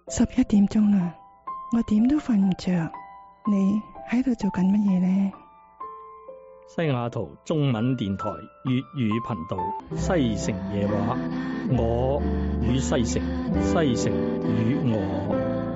11點鐘啦，我點都瞓唔着。你喺度做緊乜嘢呢？ 西雅圖中文電台粵語頻道西城夜話，我與西城，西城與我。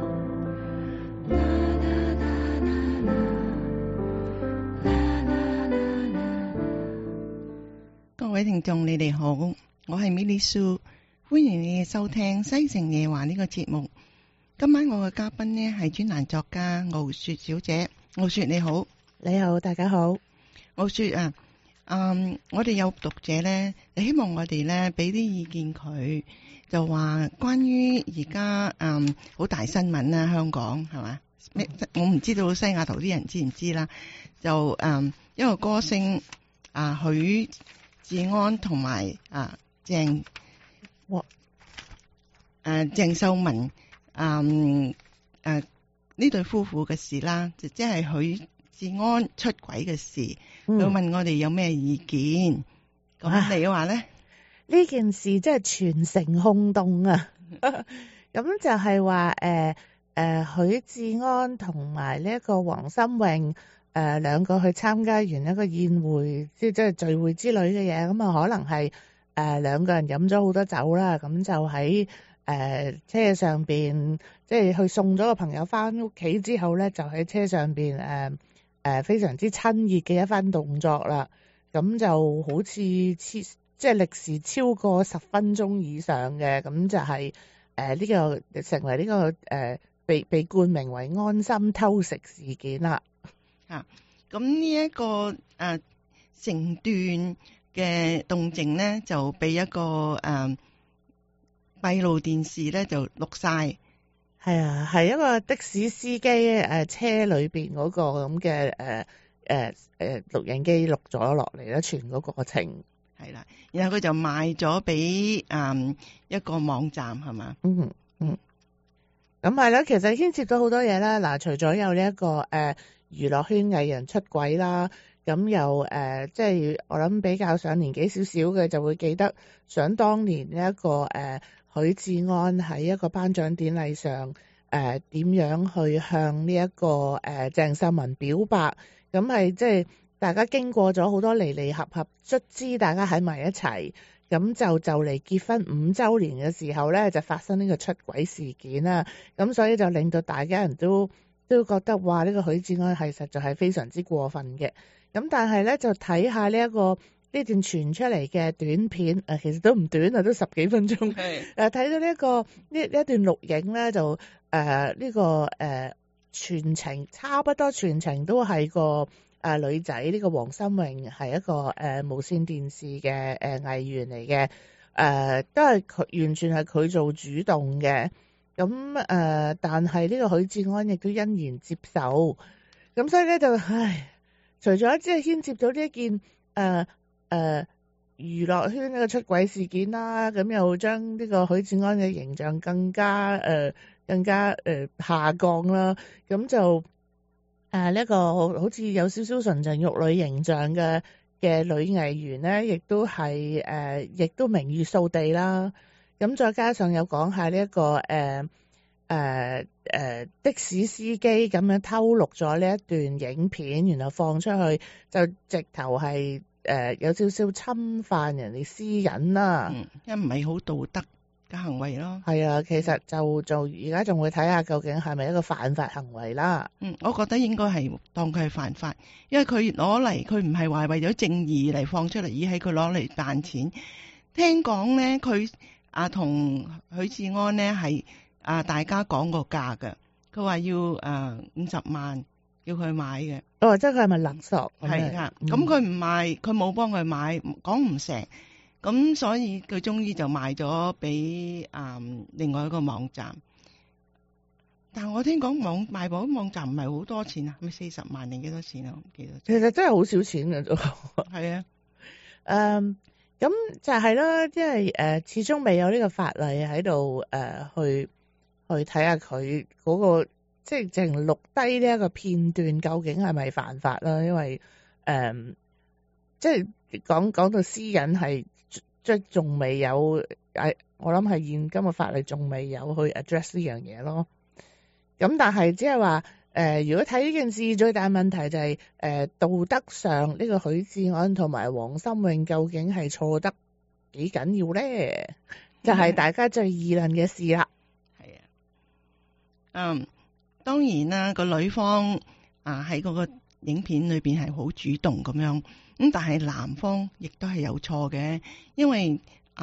各位聽眾，你哋好，我係 Milly Sue， 歡迎你哋收聽西城夜話呢個節目。今晚我嘅嘉賓呢係專欄作家敖雪小姐。敖雪你好。 你好，大家好。 敖雪啊，我哋有讀者呢，希望我哋呢俾啲意見佢，就話關於而家好大新聞啦，香港係嘛？我唔知道西雅圖啲人知唔知啦。就一個歌星許志安同埋鄭秀文呢對夫婦嘅事啦，即係許志安出軌嘅事，佢問我哋有咩意見。咁你話咧？ 呢件事真係全城轟動啊！咁就係話許志安同埋呢一個黃心穎兩個去參加完一個宴會，即係聚會之類嘅嘢，咁可能係兩個人飲咗好多酒啦，咁就喺車上邊，即係去送咗個朋友翻屋企之後咧，就喺車上邊非常之親熱嘅一番動作啦。咁就好似即係歷時超過10分鐘以上嘅，咁就係呢個成為呢個被冠名為安心偷食事件啦。 咁呢一個成段嘅動靜咧，就俾一個閉路電視咧就錄晒。 係啊，係一個的士司機車裏邊嗰個咁嘅錄影機錄咗落嚟啦，全個過程係啦。然後佢就賣咗俾一個網站係嘛？ 咁係啦，其實牽涉到好多嘢啦。嗱，除咗有呢一個娛樂圈藝人出軌啦，咁又即係我諗比較上年紀少少嘅就會記得，想當年呢一個許志安喺一個頒獎典禮上點樣去向呢一個鄭秀文表白，咁係即係大家經過咗好多離離合合，卒之大家喺埋一齊，咁就嚟結婚5週年嘅時候咧，就發生呢個出軌事件啦。咁所以就令到大家人都覺得哇，呢個許志安係實在係非常之過分嘅。咁但係咧就睇下呢段傳出嚟嘅短片，其實都唔短啊，都10幾分鐘。睇到呢一段錄影咧，就呢個全程差不多全程都係個女仔，呢個黃心穎係一個無線電視嘅藝員嚟嘅，都係佢完全係佢做主動嘅。咁但係呢個許志安亦都欣然接受。咁所以咧就除咗即係牽涉到呢一件娛樂圈呢個出軌事件啦，咁又將呢個許志安嘅形象更加下降啦。咁就呢一個好似有少少純情玉女形象嘅女藝員咧，亦都名譽掃地啦。咁再加上有講下呢一個的士司機咁樣偷錄咗呢一段影片，然後放出去，就直頭係有少少侵犯人哋私隱啦。 因為唔係好道德嘅行為咯。 係啊，其實就而家仲會睇下究竟係咪一個犯法行為啦。 我覺得應該係當佢係犯法，因為佢攞嚟，佢唔係話為咗正義嚟放出嚟，而係佢攞嚟賺錢。聽講咧，佢同許志安咧係大家講個價嘅，佢話要50萬要佢買嘅。 即係佢係咪勒索？ 係啊，咁佢唔賣，佢冇幫佢買，講唔成，咁所以佢終於就賣咗俾另外一個網站。但係我聽講賣嗰個網站唔係好多錢啊，咪40萬定幾多錢啊？我唔記得。其實真係好少錢嘅啫。 係啊， 咁就係啦，即係始終未有呢個法例喺度去睇下佢嗰個即係淨錄低呢一個片段究竟係咪犯法啦？因為即係講到私隱係即係仲未有我諗係現今嘅法例仲未有去 address 呢樣嘢咯。咁但係只係話如果睇呢件事最大問題就係、道德上呢個許志安同埋黃心穎究竟係錯得幾緊要咧？就係、大家最議論嘅事啦。 係啊，當然啦，個女方喺嗰個影片裏邊係好主動咁樣，咁但係男方亦都係有錯嘅，因為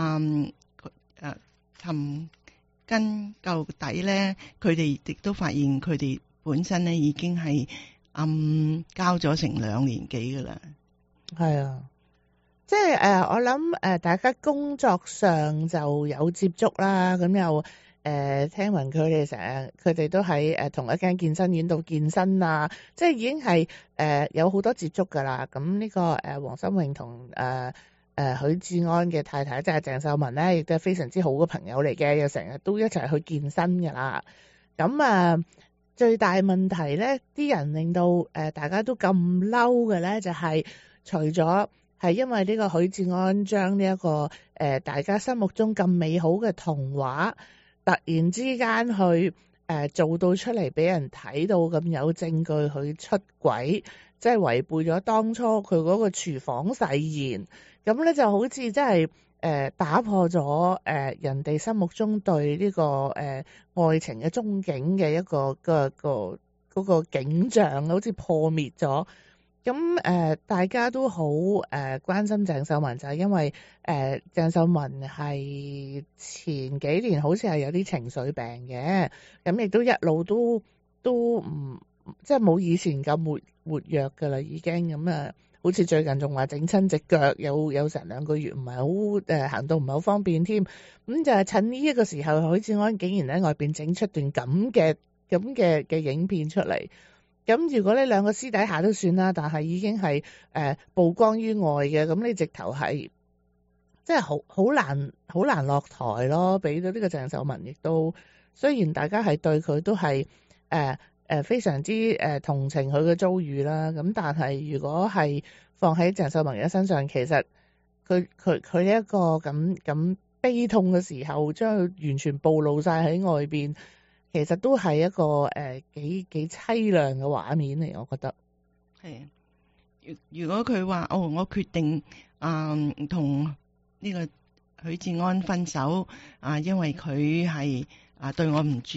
尋根究底咧，佢哋亦都發現佢哋本身咧已經係交咗成2年幾噶啦。 係啊，即係我諗大家工作上就有接觸啦，咁又聽聞佢哋都喺同一間健身院度健身啊，即係已經係有好多接觸噶啦。咁呢個黃心穎同許志安嘅太太即係鄭秀文咧，亦都係非常之好嘅朋友嚟嘅，又成日都一齊去健身噶啦。咁最大問題咧，啲人令到大家都咁嬲嘅咧，就係除咗係因為呢個許志安將呢一個大家心目中咁美好嘅童話，突然之間去做到出嚟俾人睇到咁有證據去出軌，即係違背咗當初佢嗰個廚房誓言。咁咧就好似真係打破咗人哋心目中對呢個愛情嘅憧憬嘅一個嗰個景象，好似破滅咗。咁大家都好關心鄭秀文，就係因為鄭秀文係前幾年好似係有啲情緒病嘅，咁亦都一路都唔即係冇以前咁活躍㗎啦，已經咁好似最近仲話整親隻腳，有成2個月唔係好行到唔係好方便添。咁就係趁呢一個時候，許志安竟然喺外邊整出段咁嘅影片出嚟。咁如果呢2個私底下都算啦，但係已經係曝光於外嘅，咁你直頭係即係好難落台咯。俾到呢個鄭秀文，亦都雖然大家係對佢都係非常之同情佢嘅遭遇啦，咁但係如果係放喺鄭秀文嘅身上，其實佢呢一個咁悲痛嘅時候，將佢完全暴露晒喺外邊，其實都係一個幾凄涼嘅畫面嚟，我覺得。 係如果佢話我決定同呢個許志安分手因為佢係對我唔住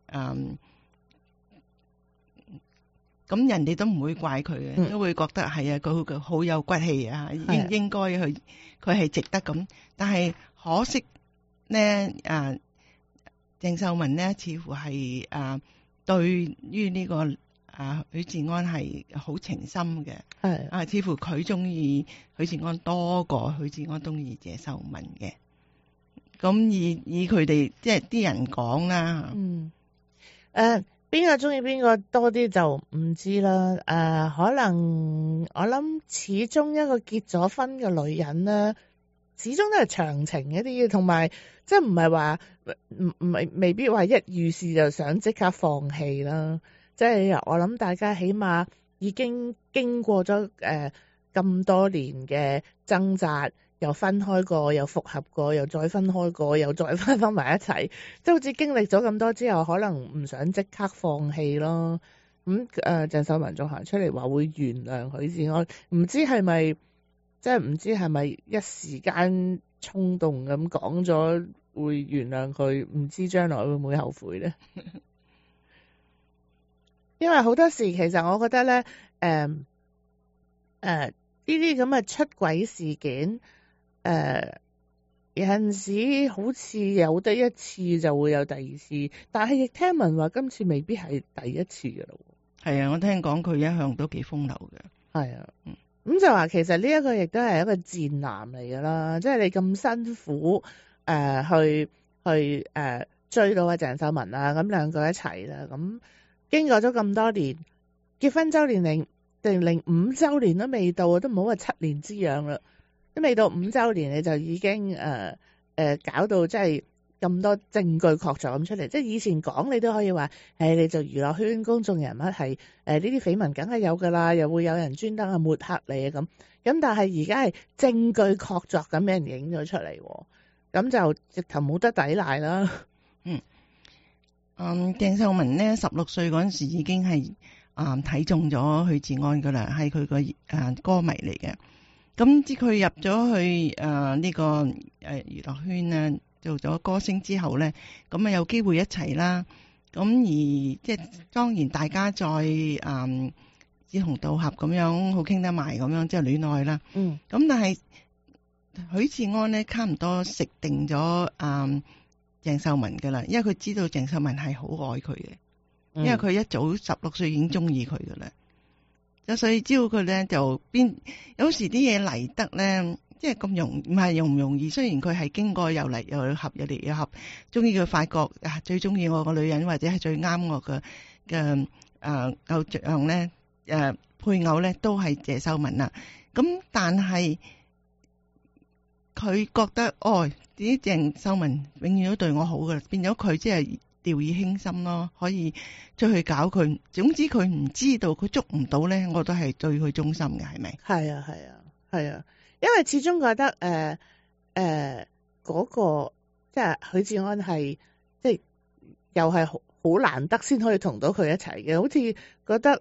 咁人哋都唔會怪佢嘅，都會覺得係佢好有骨氣應該佢係值得咁。但係可惜咧，鄭秀文咧似乎係對於呢個許志安係好情深嘅，似乎佢中意許志安多過許志安中意謝秀文嘅。咁以佢哋即係啲人講啦， 邊個中意邊個多啲就唔知啦。可能我諗始終一個結咗婚嘅女人咧，始終都係長情一啲嘅，同埋即係唔係話未必話一遇事就想即刻放棄啦。即係我諗大家起碼已經經過咗咁多年嘅掙扎，又分開過，又復合過，又再分開過，又再翻埋一齊，即係好似經歷咗咁多之後，可能唔想即刻放棄咯。咁鄭秀文仲行出嚟話會原諒許志安，唔知係咪即係唔知係咪一時間衝動咁講咗會原諒佢，唔知將來會唔會後悔咧？因為好多時其實我覺得咧，呢啲咁嘅出軌事件，有陣時好似有得一次就會有第二次，但係亦聽聞話今次未必係第一次㗎咯。係啊，我聽講佢一向都幾風流嘅。 係啊，咁就話其實呢一個亦都係一個賤男嚟㗎啦，即係你咁辛苦去追到阿鄭秀文啊，咁2個一齊啦，咁經過咗咁多年，結婚周年零5週年都未到，都唔好話7年之癢啦，都未到5週年你就已經搞到即係咁多證據確鑿咁出嚟。即係以前講你都可以話，你做娛樂圈公眾人物係呢啲緋聞梗係有㗎啦，又會有人專登抹黑你咁。但係而家係證據確鑿咁俾人影咗出嚟， 咁就直頭冇得抵賴啦。 鄭秀文呢16歲嗰陣時已經係睇中咗許志安噶啦，係佢個歌迷嚟嘅。咁知佢入咗去呢個娛樂圈啊，做咗歌星之後咧，咁啊有機會一齊啦。咁而即係當然大家再志同道合咁樣，好傾得埋咁樣，即係戀愛啦。咁但係許志安咧，差唔多食定咗鄭秀文噶啦，因為佢知道鄭秀文係好愛佢嘅，因為佢一早16歲已經中意佢噶啦。所以只要佢咧就有時啲嘢嚟得咧，即係咁唔係容唔容易。雖然佢係經過又嚟又合，又嚟又合，終於佢發覺最中意我個女人或者係最啱我嘅偶像咧，配偶咧都係謝秀文啦。咁但係佢覺得啲鄭秀文永遠都對我好嘅，變咗佢即係掉以輕心咯，可以再去搞佢。總之佢唔知道，佢捉唔到咧，我都係對佢忠心嘅，係咪？係啊， 因為始終覺得嗰個即係許志安係即係又係好難得先可以同到佢一齊嘅，好似覺得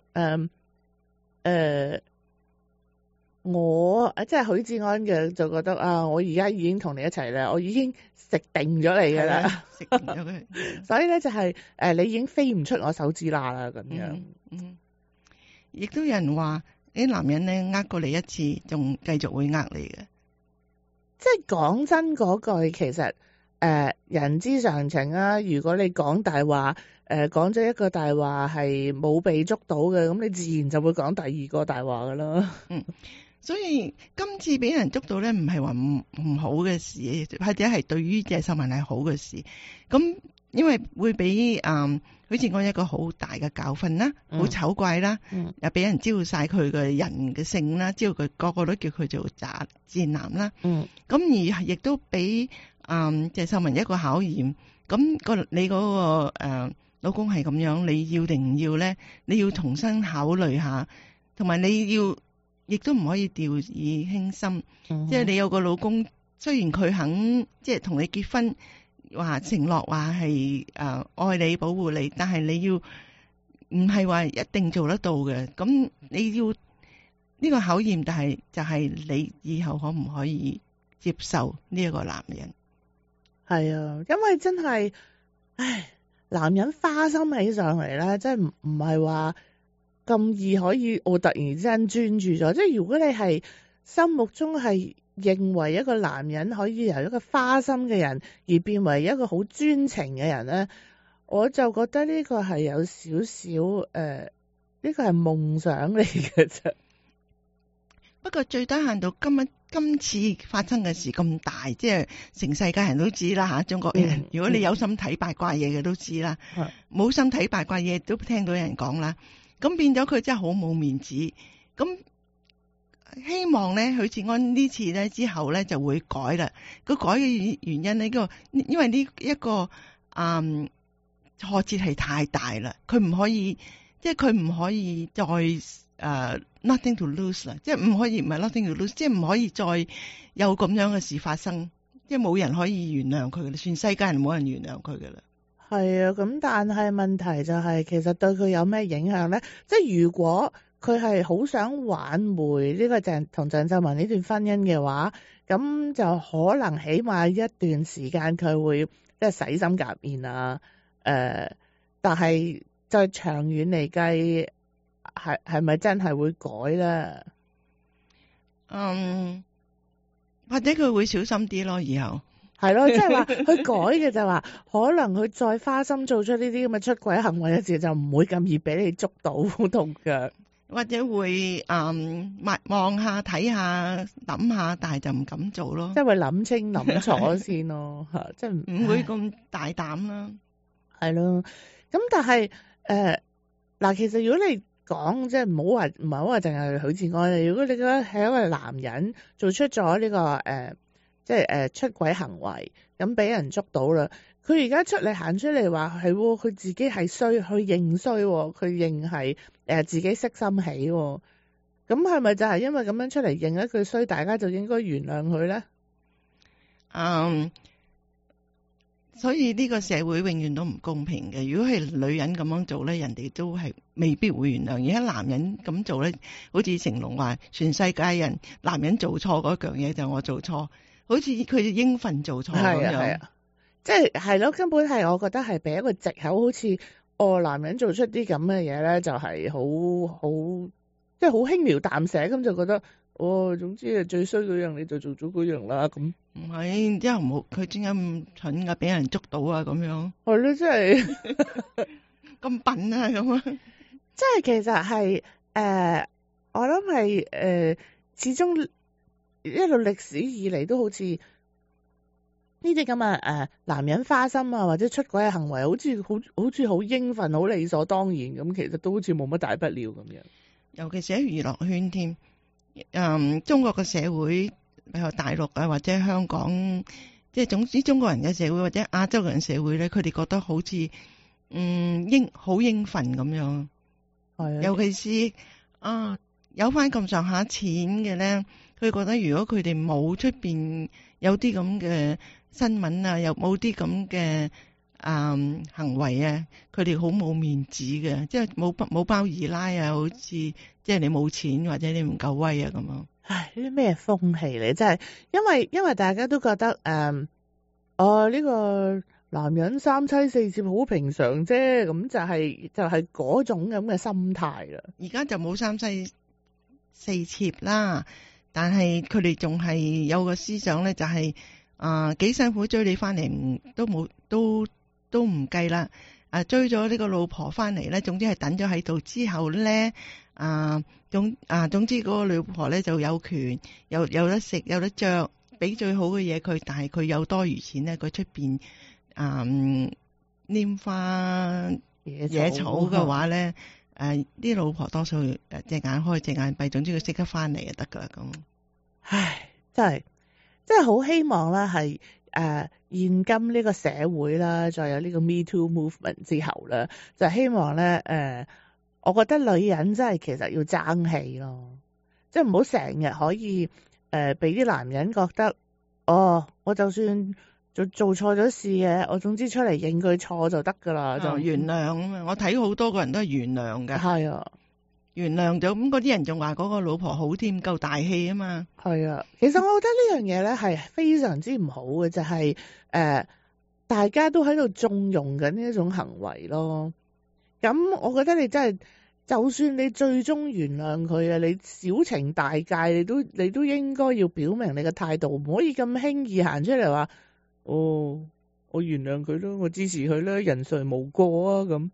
我即係許志安嘅就覺得我而家已經同你一齊啦，我已經食定咗你噶啦， 食定咗佢。 所以咧就係你已經飛唔出我手指罅啦咁樣。 亦都有人話啲男人咧呃過你一次，仲繼續會呃你嘅。 即係講真嗰句，其實人之常情啊。如果你講大話，講咗一個大話係冇被捉到嘅，咁你自然就會講第二個大話噶啦。 所以今次俾人捉到咧，唔係話唔好嘅事，或者係對於謝秀文係好嘅事。咁因為會俾許志安一個好大嘅教訓啦，好醜怪啦，又俾人知道晒佢嘅人嘅性啦，知道佢個個都叫佢做賤男啦。咁而亦都俾謝秀文一個考驗。咁你嗰個老公係咁樣，你要定唔要咧？你要重新考慮下，同埋你要亦都唔可以掉以輕心。即係你有個老公，雖然佢肯即係同你結婚，話承諾話係愛你保護你，但係你要唔係話一定做得到嘅。咁你要呢個考驗，但係就係你以後可唔可以接受呢一個男人？ 係啊，因為真係，男人花心起上嚟咧，真係唔係話咁易可以我突然之間專注咗。即係如果你係心目中係認為一個男人可以由一個花心嘅人而變為一個好專情嘅人咧，我就覺得呢個係有少少呢個係夢想嚟嘅啫。 不過最低限度今次發生嘅事咁大，即係成世界人都知啦吓，中國人。如果你有心睇八卦嘢嘅都知啦，冇心睇八卦嘢都聽到有人講啦。咁變咗佢真係好冇面子。咁希望咧許志安呢次咧之後咧就會改啦。佢改嘅原因呢個，因為呢一個挫折係太大啦，佢唔可以再nothing to lose 啦，即係唔可以唔係 nothing to lose，即係唔可以再有咁樣嘅事發生，即係冇人可以原諒佢嘅啦，全世界人冇人原諒佢嘅啦。 係啊，咁但係問題就係其實對佢有咩影響咧？即係如果佢係好想挽回呢個同鄭秀文呢段婚姻嘅話，咁就可能起碼一段時間佢會即係洗心革面啊。但係再長遠嚟計，係咪真係會改咧？ 或者佢會小心啲咯，以後係咯，即係話佢改嘅就話，可能佢再花心做出呢啲咁嘅出軌行為嘅時候，就唔會咁易俾你捉到痛腳， 或者會望下睇下諗下，但係就唔敢做咯， 即係會諗清諗楚先咯，吓，即係唔會咁大膽啦。 係咯，咁但係嗱，其實如果你講即係唔好話淨係許志安，如果你覺得係一個男人做出咗呢個即係出軌行為，咁俾人捉到啦，佢而家行出嚟話係佢自己係衰，佢認衰，佢認係自己識心起，咁係咪就係因為咁樣出嚟認一句衰，大家就應該原諒佢咧？ 所以呢個社會永遠都唔公平嘅。如果係女人咁樣做咧，人哋都係未必會原諒。而家男人咁做咧，好似成龍話，全世界人男人做錯嗰樣嘢就我做錯，好似佢應份做錯咁樣。 即係咯，根本係我覺得係俾一個藉口，好似男人做出啲咁嘅嘢咧，就係好即係好輕描淡寫咁就覺得。總之係最衰嗰樣你就做咗嗰樣啦，咁唔係，之後唔好佢點解咁蠢噶，俾人捉到啊咁樣。 係咯，真係咁笨啊咁啊！ 即係其實係我諗係始終一路歷史以嚟都好似呢啲咁嘅男人花心啊或者出軌嘅行為，好似好應份好理所當然咁，其實都好似冇乜大不了咁樣。尤其是喺娛樂圈添。 中國嘅社會，比如大陸啊或者香港，即係總之中國人嘅社會或者亞洲人社會咧，佢哋覺得好似好應份咁樣。係啊，尤其是有翻咁上下錢嘅咧，佢覺得如果佢哋冇出邊有啲咁嘅新聞啊，又冇啲咁嘅行為啊，佢哋好冇面子嘅，即係冇包二奶啊，好似即係你冇錢或者你唔夠威啊咁樣。 唉，呢啲咩風氣嚟？真係因為大家都覺得呢個男人三妻四妾好平常啫，咁就係嗰種咁嘅心態啦。 而家就冇三妻四妾啦，但係佢哋仲係有個思想咧，就係幾辛苦追你翻嚟都唔計啦。追咗呢個老婆翻嚟咧，總之係等咗喺度之後咧，總之嗰個老婆咧就有權有得食有得着，俾最好嘅嘢佢，但係佢有多餘錢咧，佢出邊拈花野草嘅話咧，啲老婆多數隻眼開隻眼閉，總之佢識得翻嚟就得噶啦咁。 唉，真係好希望啦，係現今呢個社會啦，再有呢個 Me Too Movement 之後咧，就希望咧我覺得女人真係其實要爭氣咯，即係唔好成日可以俾啲男人覺得我就算做錯咗事嘅，我總之出嚟認佢錯就得噶啦，就原諒啊嘛。我睇好多個人都係原諒嘅。 係啊， 原諒咗咁嗰啲人仲話嗰個老婆好添，夠大氣啊嘛。 係啊，其實我覺得呢樣嘢咧係非常之唔好嘅，就係大家都喺度縱容緊呢一種行為咯。咁我覺得你真係，就算你最終原諒佢啊，你小情大戒，你都應該要表明你嘅態度，唔可以咁輕易行出嚟話，我原諒佢咯，我支持佢啦，人誰無過啊咁。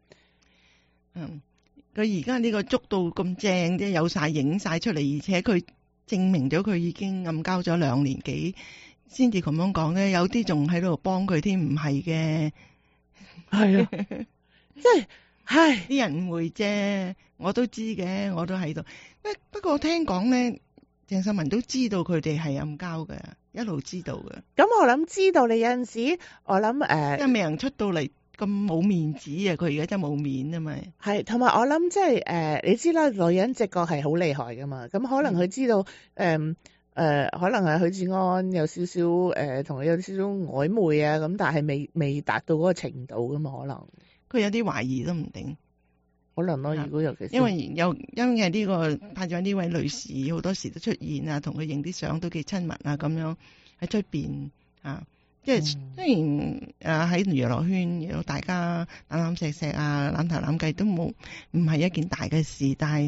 佢而家呢個捉到咁正啫，有晒影晒出嚟，而且佢證明咗佢已經暗交咗2年幾，先至咁樣講咧。有啲仲喺度幫佢添，唔係嘅。係啊，即係，唉，啲人誤會啫，我都知嘅，我都喺度。不過聽講咧，鄭秀文都知道佢哋係暗交嘅，一路知道嘅。 咁我諗知道你有陣時，我諗因為未人出到嚟。咁冇面子啊！佢而家真係冇面啊嘛。係， 同埋我諗即係你知啦，女人直覺係好厲害噶嘛。咁可能佢知道可能係許志安有少少同佢有少少曖昧啊，咁但係未達到嗰個程度噶嘛。可能佢有啲懷疑都唔定， 可能咯。如果尤其是因為呢個派咗呢位女士好多時都出現啊，同佢影啲相都幾親密啊，咁樣喺出邊啊。即係雖然喺娛樂圈有大家攬攬錫錫啊，攬頭攬計都唔係一件大嘅事，但係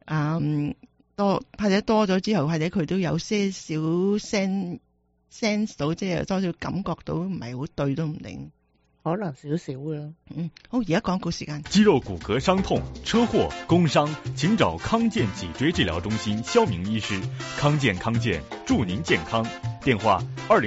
或者多咗之後，或者佢都有些少 sense 到，即係多少感覺到唔係好對都唔定， 可能少少啦。 好，而家廣告時間。 肌肉骨骼傷痛、車禍、工傷，請找康健脊椎治療中心肖明醫師。康健祝您健康。電話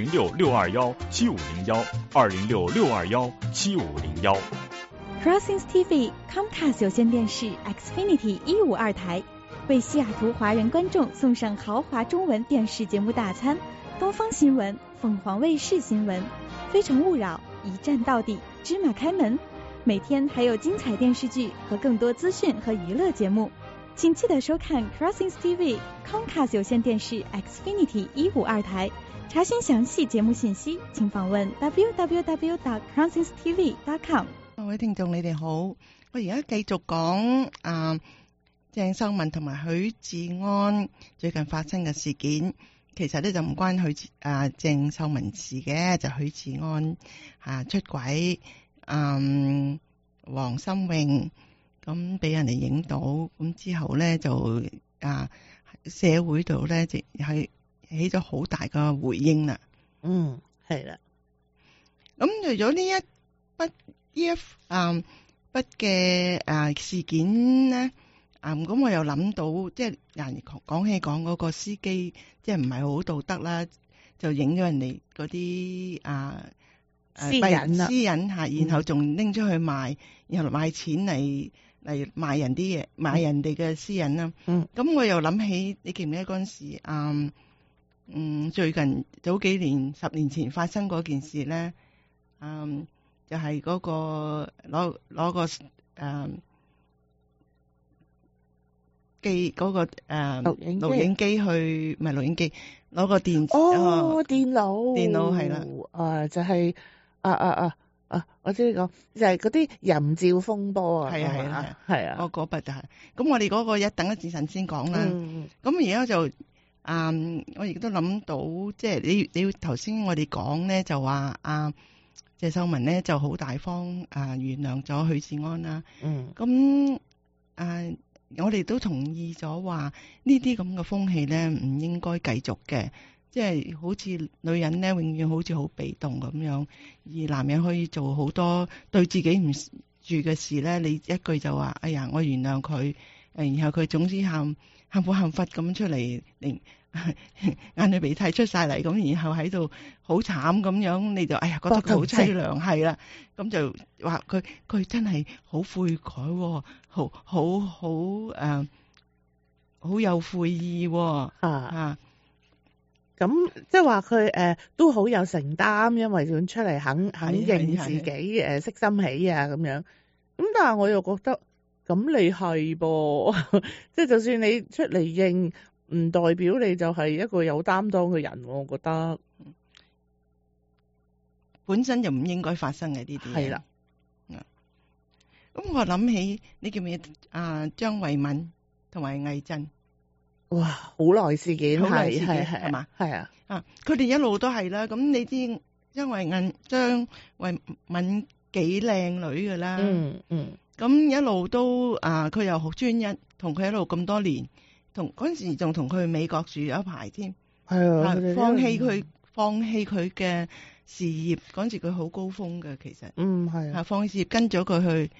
206-621-7501，206-621-7501。 Crossings TV Comcast 有線電視 Xfinity 152台為西雅圖華人觀眾送上豪華中文電視節目大餐，東方新聞、鳳凰衛視新聞、非誠勿擾、一站到底、芝麻開門，每天還有精彩電視劇和更多資訊和娛樂節目。 请记得收看 Crossings TV Comcast 有线电视 Xfinity 152台。查询详细節目信息，請訪問 www.crossingstv.com。 各位聽眾，你哋好，我而家繼續講鄭秀文同埋許志安最近發生嘅事件。其實咧就唔關鄭秀文事嘅，就許志安出軌，黃心穎咁俾人哋影到，咁之後咧就社會度咧就係起咗好大嘅回應啦。 係啦。 咁除咗呢一筆嘅事件咧，咁我又諗到，即係人講起嗰個司機，即係唔係好道德啦，就影咗人哋嗰啲私隱啦， 私隱吓，然後仲拎出去賣，然後賣錢嚟賣人啲嘢，賣人哋嘅私隱啦。咁我又諗起，你記唔記得嗰陣時，最近早幾年10年前發生嗰件事咧，就係嗰個攞個機嗰個錄影機去，唔係錄影機，攞個電電腦係啦， 就係我知你講就係嗰啲淫照風波啊，係啊， 嗰筆就係。咁我哋嗰個等一陣先講啦。咁而家就我亦都諗到，即係你頭先我哋講咧，就話謝秀文咧就好大方原諒咗許志安啦。咁我哋都同意咗話呢啲咁嘅風氣咧唔應該繼續嘅，即係好似女人咧永遠好似好被動咁樣，而男人可以做好多對自己唔住嘅事咧，你一句就話哎呀我原諒佢，然後佢總之喊苦喊忽咁出嚟，眼淚鼻涕出晒嚟，咁然後喺度好慘咁樣，你就哎呀覺得佢好淒涼，係啦，咁就話佢真係好悔改，好有悔意，咁即係話佢都好有承擔，因為佢出嚟肯認自己識心起啊咁樣。咁但係我又覺得咁你係噃，即係就算你出嚟認，唔代表你就係一個有擔當嘅人，我覺得本身就唔應該發生嘅呢啲嘢。係啦，咁我諗起你記唔記得張慧敏同埋魏震？ 哇，好耐事件，係嘛？ 係啊， 佢哋一路都係啦。咁你知張慧敏幾靚女㗎啦。咁一路都佢又好專一，同佢一路咁多年。嗰陣時仲同佢去美國住咗一排添，放棄佢嘅事業。嗰陣時佢好高峰嘅，其實係放棄事業，跟咗佢去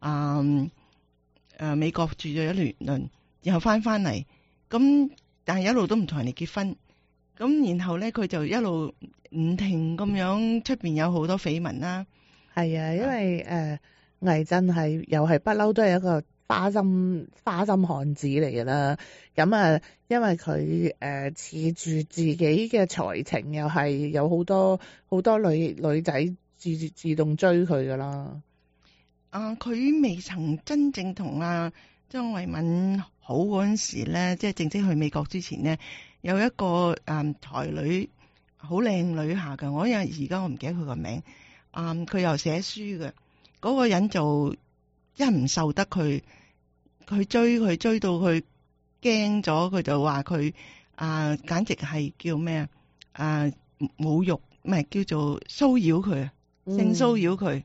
美國住咗一輪，然後翻嚟，咁但係一路都唔同人哋結婚，咁然後咧佢就一路唔停咁樣出邊有好多緋聞啦。係啊， 因為魏震又係不嬲都係一個花心漢子嚟㗎啦，咁因為佢恃住自己嘅才情，又係有好多女仔自動追佢㗎啦。 佢未曾真正同張慧敏好嗰陣時咧，即係正式去美國之前咧，有一個才女，好靚女下㗎。而家我唔記得佢個名。佢又寫書嘅，嗰個人就一唔受得佢追到佢驚咗，佢就話佢簡直係叫咩侮辱，唔係叫做騷擾佢，性騷擾佢，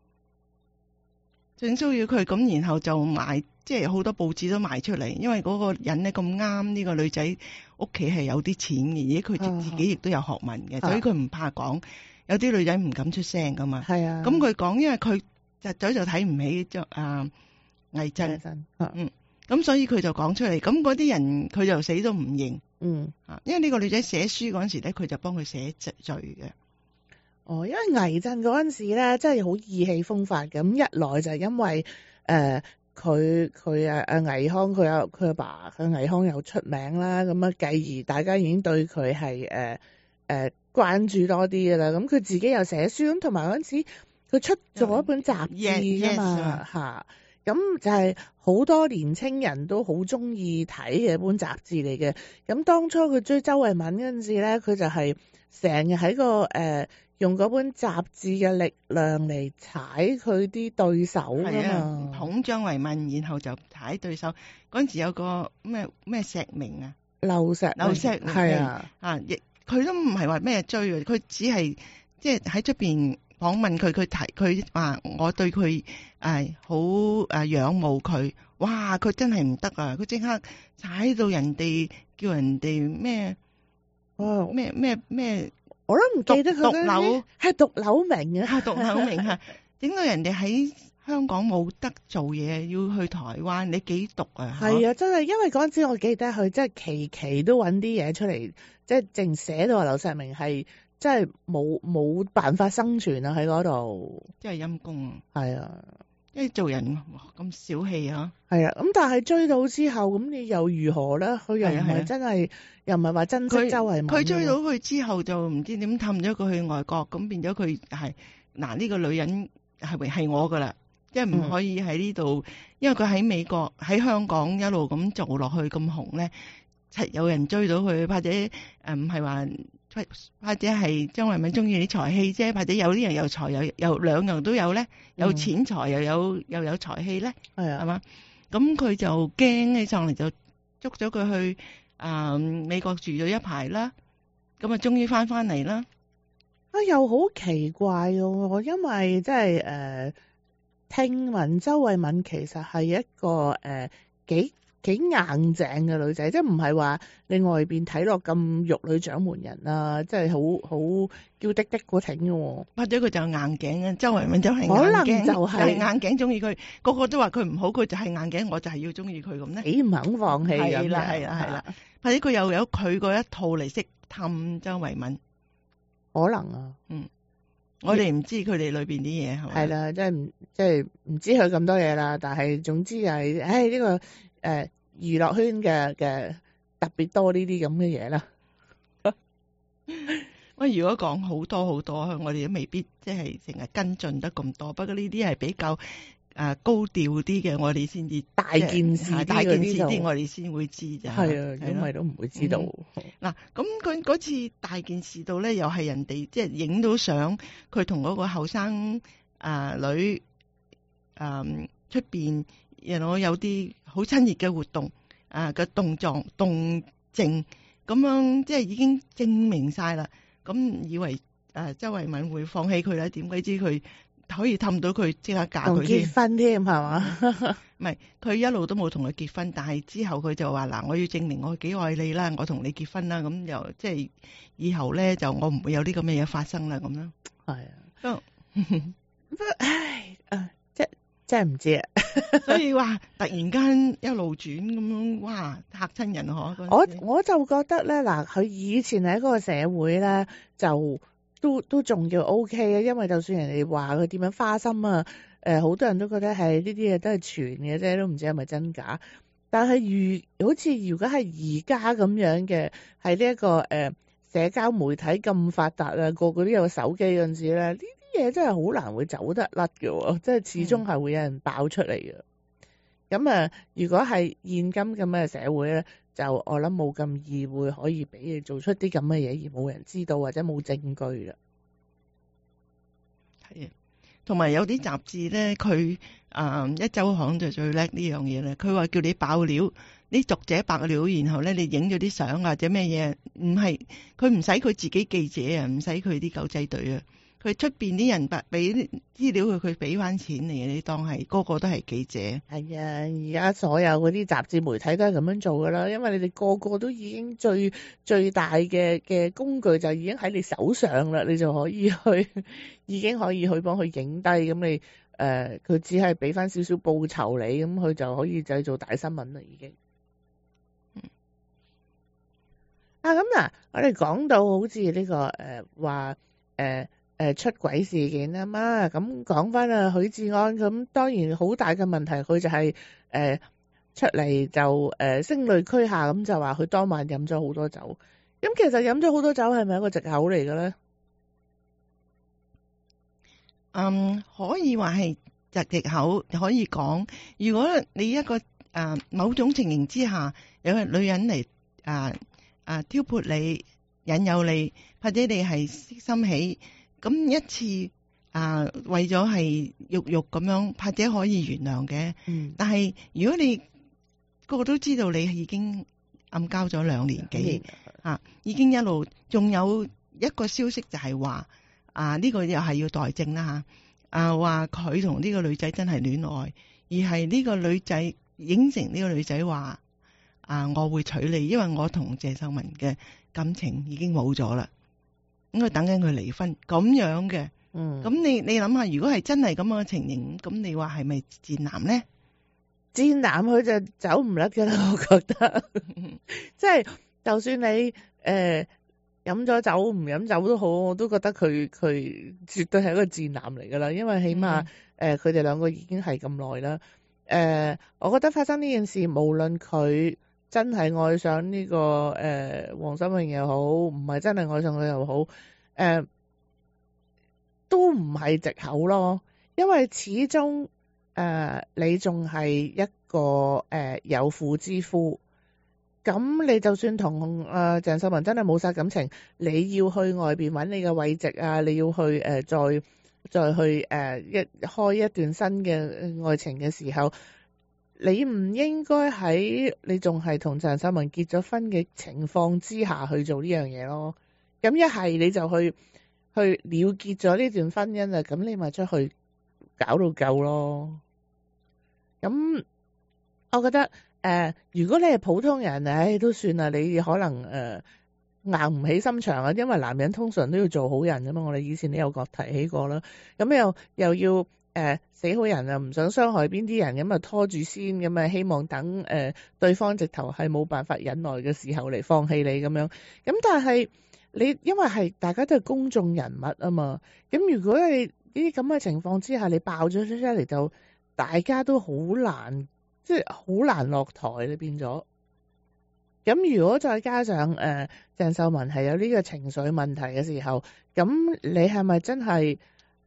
性騷擾佢。咁然後就即係好多報紙都賣出嚟，因為嗰個人咧咁啱呢個女仔屋企係有啲錢嘅，而佢自己亦都有學問嘅，所以佢唔怕講。有啲女仔唔敢出聲噶嘛，係啊。咁佢講，因為佢實在就睇唔起魏震，咁所以佢就講出嚟。咁嗰啲人佢就死都唔認，因為呢個女仔寫書嗰陣時咧，佢就幫佢寫罪嘅。 因為魏震嗰陣時咧，真係好意氣風發咁。一來就係因為佢倪匡佢阿爸倪匡又出名啦，咁繼而大家已經對佢係關注多啲㗎啦。咁佢自己又寫書，咁同埋嗰陣時佢出咗一本雜誌㗎嘛， 咁就係好多年青人都好中意睇嘅一本雜誌嚟嘅。咁當初佢追周慧敏嗰陣時咧，佢就係成日喺個用嗰本雜誌嘅力量嚟踩佢啲對手㗎係啊嘛，， 捧張慧敏，然後就踩對手。嗰陣時有個咩石明啊， 劉石明係啊， 亦佢都唔係話咩追嘅，佢只係即係喺出邊訪問佢，佢提佢話我對佢好仰慕佢，哇！佢真係唔得啊！佢即刻踩到人哋，叫人哋咩哦， 咩我都唔記得佢毒瘤係毒瘤明啊， 讀口明嚇，整到人哋喺香港冇得做嘢，要去台灣，你幾毒啊？ 係啊，真係因為嗰陣時我記得佢真係期都揾啲嘢出嚟，即係淨寫到話劉錫明係真係冇辦法生存啊喺嗰度， 真係陰公啊！ 係啊。 因為做人哇咁小氣啊！ 係啊，咁但係追到之後，咁你又如何咧？佢又唔係真係，又唔係話珍惜周慧敏。 佢追到佢之後就唔知點氹咗佢去外國，咁變咗佢係嗱呢個女人係我噶啦，即係唔可以喺呢度，因為佢喺美國喺香港一路咁做落去咁紅咧，係有人追到佢，或者唔係話。或者係張慧敏中意啲財氣啫，或者有啲人有財有兩樣都有咧，有錢財又有財氣咧， 係啊， 係嘛？咁佢就驚起上嚟就捉咗佢去美國住咗一排啦，咁啊終於翻嚟啦。 又好奇怪喎，因為即係聽聞周慧敏其實係一個幾硬淨嘅女仔，即係唔係話你外邊睇落咁玉女掌門人啊，即係好嬌滴滴嗰挺嘅喎。 或者佢就硬頸啊，周慧敏就係硬頸， 可能就係硬頸中意佢，個個都話佢唔好，佢就係硬頸，我就係要中意佢咁咧。 幾唔肯放棄咁係啦，或者佢又有佢嗰一套嚟識氹周慧敏， 可能啊， 我哋唔知佢哋裏邊啲嘢係咪？ 係啦，即係唔知佢咁多嘢啦，但係總之係，呢個娛樂圈嘅特別多呢啲咁嘅嘢啦。 喂，如果講好多，我哋都未必即係成日跟進得咁多。不過呢啲係比較高調啲嘅，我哋先至大件事啲我哋先會知咋。 係啊，如果唔係都唔會知道。 嗱，咁佢嗰次大件事到咧，又係人哋即係影到相，佢同嗰個後生女出邊，我有啲好親熱嘅活動嘅動靜咁樣，即係已經證明晒啦。咁以為周慧敏會放棄佢啦，點鬼知佢可以氹到佢即刻嫁佢結婚添係嘛？ 唔係，佢一路都冇同佢結婚，但係之後佢就話嗱，我要證明我幾愛你啦，我同你結婚啦，咁又即係以後咧就我唔會有啲咁嘅嘢發生啦，咁樣。係啊， 不過唉即係唔知啊。 所以話突然間一路轉咁樣，哇嚇親人嗬！ 我就覺得咧，嗱，佢以前喺嗰個社會咧，就都仲要 OK 嘅，因為就算人哋話佢點樣花心啊，好多人都覺得係呢啲嘢都係傳嘅啫，都唔知係咪真假。但係好似如果係而家咁樣嘅，係呢一個社交媒體咁發達啊，個個都有手機嗰陣時咧，呢啲嘢真係好難會走得甩嘅喎，即係始終係會有人爆出嚟嘅。咁如果係現今咁嘅社會咧，就我諗冇咁易會可以俾你做出啲咁嘅嘢而冇人知道或者冇證據啦。 係啊，同埋有啲雜誌咧，佢一週刊就最叻呢樣嘢咧。佢話叫你爆料，啲讀者爆料，然後咧你影咗啲相或者咩嘢，唔係佢唔使佢自己記者啊，唔使佢啲狗仔隊啊。佢出邊啲人俾資料佢俾翻錢嚟嘅，你當係個個都係記者。 係啊，而家所有嗰啲雜誌媒體都係咁樣做噶啦，因為你哋個個都已經最大嘅工具就已經喺你手上啦，你就可以已經可以去幫佢影低，咁你佢只係俾翻少少報酬你，咁佢就可以製造大新聞啦，已經。咁嗱，我哋講到好似呢個話出軌事件啊嘛，咁講翻許志安，咁當然好大嘅問題，佢就係出嚟就聲淚俱下，咁就話佢當晚飲咗好多酒。咁其實飲咗好多酒係咪一個藉口嚟嘅咧？ 可以話係藉口可以講，如果你一個某種情形之下有個女人嚟挑撥你、引誘你，或者你係色心起，咁一次為咗係肉咁樣，或者可以原諒嘅。但係如果你個個都知道你已經暗交咗2年幾已經一路，仲有一個消息就係話呢個又係要待證啦嚇，話佢同呢個女仔真係戀愛，而係呢個女仔應承呢個女仔話我會娶你，因為我同謝秀文嘅感情已經冇咗啦，咁佢等緊佢離婚咁樣嘅。咁你諗下，如果係真係咁樣嘅情形，咁你話係咪賤男咧？ 賤男佢就走唔甩㗎啦，我覺得。即係就算你飲咗酒唔飲酒都好，我都覺得佢絕對係一個賤男嚟㗎啦，因為起碼佢哋兩個已經係咁耐啦。我覺得發生呢件事，無論佢真係愛上呢個黃心穎又好，唔係真係愛上佢又好，都唔係藉口咯，因為始終你仲係一個有婦之夫，咁你就算同鄭秀文真係冇晒感情，你要去外邊揾你嘅慰藉啊，你要去再去開一段新嘅愛情嘅時候，你唔應該喺你仲係同鄭秀文結咗婚嘅情況之下去做呢樣嘢咯。咁一係你就去了結咗呢段婚姻啊，咁你咪出去搞到夠咯。咁我覺得如果你係普通人，都算啦，你可能硬唔起心腸啊，因為男人通常都要做好人㗎嘛，我哋以前都有提起過啦。咁又要死好人啊，唔想傷害邊啲人，咁啊拖住先，咁啊希望等對方直頭係冇辦法忍耐嘅時候嚟放棄你咁樣。咁但係你因為係大家都係公眾人物啊嘛，咁如果你呢啲咁嘅情況之下，你爆咗出嚟，就大家都好難，即係好難落台，你變咗。咁如果再加上鄭秀文係有呢個情緒問題嘅時候，咁你係咪真係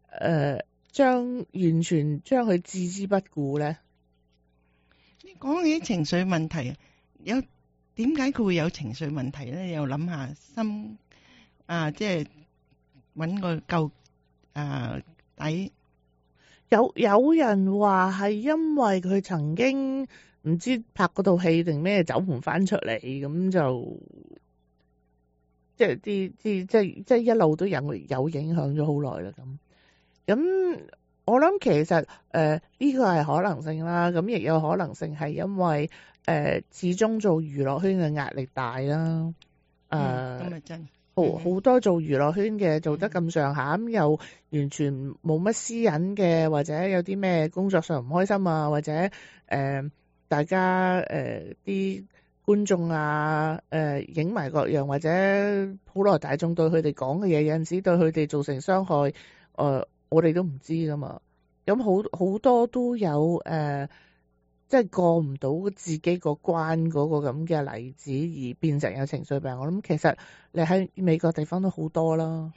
完全將佢置之不顧咧？ 你講起情緒問題，有點解佢會有情緒問題咧？又諗下心即係揾個夠底。 有人話係因為佢曾經唔知拍嗰套戲定咩走唔翻出嚟，咁就即係一路都有影響咗好耐啦。咁我諗其實呢個係可能性啦，咁亦有可能性係因為始終做娛樂圈嘅壓力大啦。 咁咪真。 好多做娛樂圈嘅做得咁上下，咁又完全冇乜私隱嘅，或者有啲咩工作上唔開心啊，或者大家啲觀眾啊影埋各樣，或者普羅大眾對佢哋講嘅嘢，有陣時對佢哋造成傷害，我哋都唔知噶嘛。咁好多都有即係過唔到自己個關嗰個咁嘅例子，而變成有情緒病。我諗其實你喺美國地方都好多啦。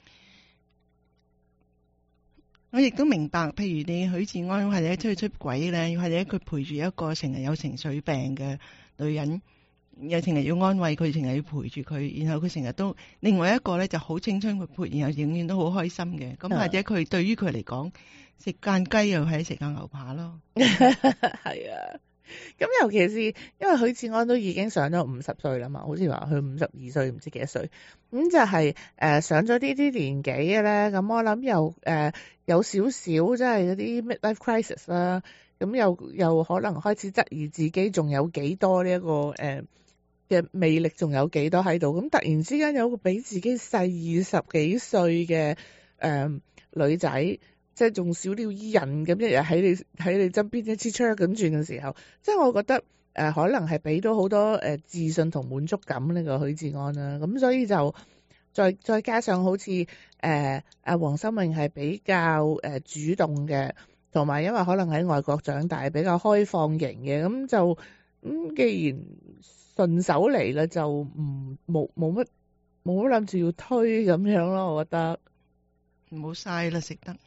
我亦都明白，譬如你許志安或者出軌咧，或者佢陪住一個成日有情緒病嘅女人，又成日要安慰佢，成日要陪住佢，然後佢成日都另外一個咧就好青春活潑，然後永遠都好開心嘅。咁或者佢對於佢嚟講，食間雞又係食間牛扒咯。 係啊，咁尤其是因為許志安都已經上咗50歲啦嘛，好似話佢52歲唔知幾多歲，咁就係上咗呢啲年紀嘅咧，咁我諗又有少少即係嗰啲 midlife crisis 啦，咁又可能開始質疑自己仲有幾多呢一個嘅魅力，仲有幾多喺度，咁突然之間有個比自己細20幾歲嘅女仔，即係仲小鳥依人咁，一日喺你側邊一支槍咁轉嘅時候，即係我覺得可能係俾到好多自信同滿足感呢個許志安啦。咁所以就再加上好似黃心穎係比較主動嘅，同埋因為可能喺外國長大，比較開放型嘅，咁就既然順手嚟啦，就冇乜諗住要推咁樣咯。我覺得唔好嘥啦，食得。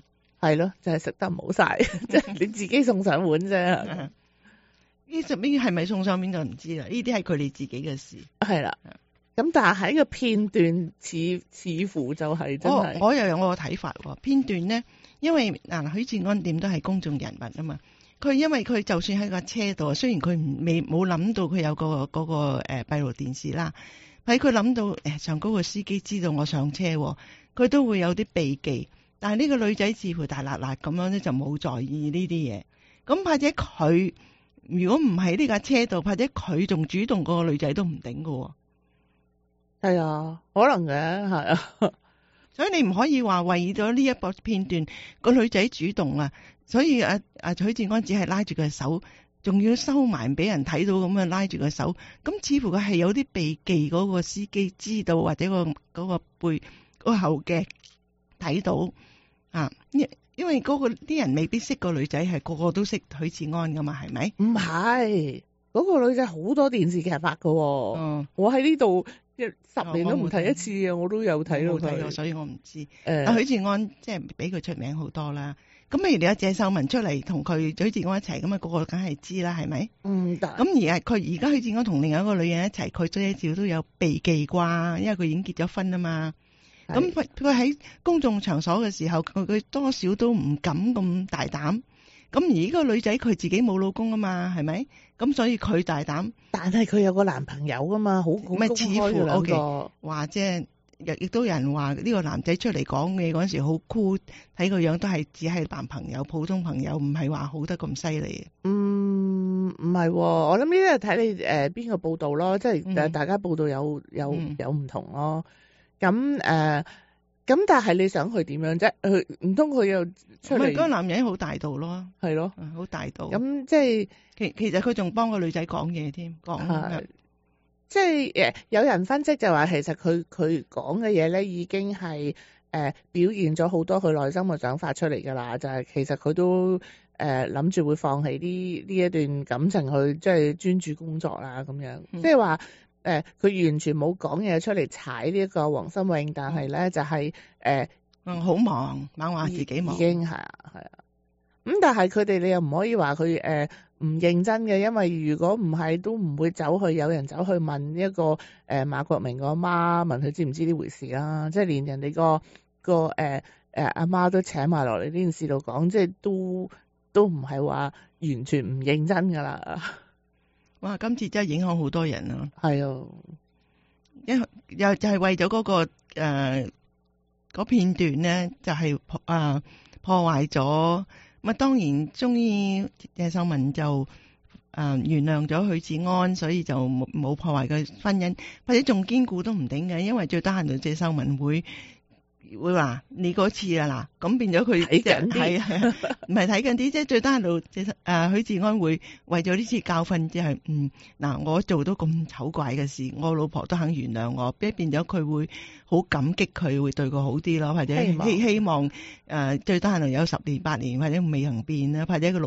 係咯，就係食得唔好晒，即係你自己送上碗啫。 呢啲係咪送上面就唔知啦，呢啲係佢哋自己嘅事。 係啦，咁但係喺個片段似乎就係真係。 我又有我嘅睇法喎。片段咧，因為嗱許志安點都係公眾人物啊嘛。因為佢就算喺個車度，雖然佢冇諗到佢有嗰個閉路電視啦，喺佢諗到上高個司機知道我上車，佢都會有啲避忌。但係呢個女仔似乎大辣辣咁樣咧，就冇在意呢啲嘢。咁或者佢如果唔喺呢架車度，或者佢仲主動嗰個女仔都唔頂噶。 係啊，可能嘅係啊。 所以你唔可以話為咗呢一個片段個女仔主動啊。所以許志安只係拉住佢手，仲要收埋俾人睇到咁樣拉住佢手，咁似乎佢係有啲避忌嗰個司機知道，或者嗰個背個後鏡睇到啊。因為啲人未必識個女仔，係個個都識許志安噶嘛，係咪？ 唔係，嗰個女仔好多電視劇拍噶。我喺呢度10年都唔睇一次啊，我都有睇到佢， 所以我唔知。許志安即係比佢出名好多啦。咁譬如你有謝秀文出嚟同佢許志安一齊，咁啊個個梗係知啦，係咪？咁而係佢而家許志安同另外一個女人一齊，佢最少都有避忌啩，因為佢已經結咗婚啊嘛。咁佢喺公眾場所嘅時候，佢多少都唔敢咁大膽。咁而呢個女仔佢自己冇老公啊嘛，係咪？咁所以佢大膽。 但係佢有個男朋友噶嘛，好公開嘅兩個。 話即係亦都有人話呢個男仔出嚟講嘢嗰陣時好酷，睇個樣都係只係男朋友、普通朋友，唔係話好得咁犀利。 唔係，我諗呢啲係睇你邊個報道咯，即係大家報道有唔同咯。咁但係你想佢點樣啫？佢唔通佢又出嚟？嗰個男人好大度咯， 係咯， 好大度。 咁即係其實佢仲幫個女仔講嘢添，講。 即係有人分析就話，其實佢講嘅嘢咧，已經係表現咗好多佢內心嘅想法出嚟㗎啦。就係其實佢都諗住會放棄呢一段感情，去即係專注工作啦咁樣。即係話佢完全冇講嘢出嚟踩呢一個黃心穎，但係咧就係好忙，猛話自己忙， 已經係啊。咁但係佢哋你又唔可以話佢唔認真嘅，因為如果唔係都唔會有人走去問一個馬國明個媽，問佢知唔知呢回事啦。即係連人哋個阿媽都請埋落嚟呢件事度講，即係都唔係話完全唔認真噶啦。 哇！今次真係影響好多人啊。係啊，又就係為咗嗰個嗰片段咧，就係破壞咗。咁當然終於謝秀文就原諒咗許志安，所以就冇破壞佢婚姻，或者仲堅固都唔定嘅，因為最得閒就謝秀文會話你嗰次啊嗱，咁變咗佢睇緊啲，唔係睇緊啲，即係最得閒度許志安會為咗呢次教訓，即係嗱，我做到咁醜怪嘅事，我老婆都肯原諒我，變咗佢會好感激佢，會對佢好啲咯，或者希望最得閒度有10年8年，或者未能變啦，或者佢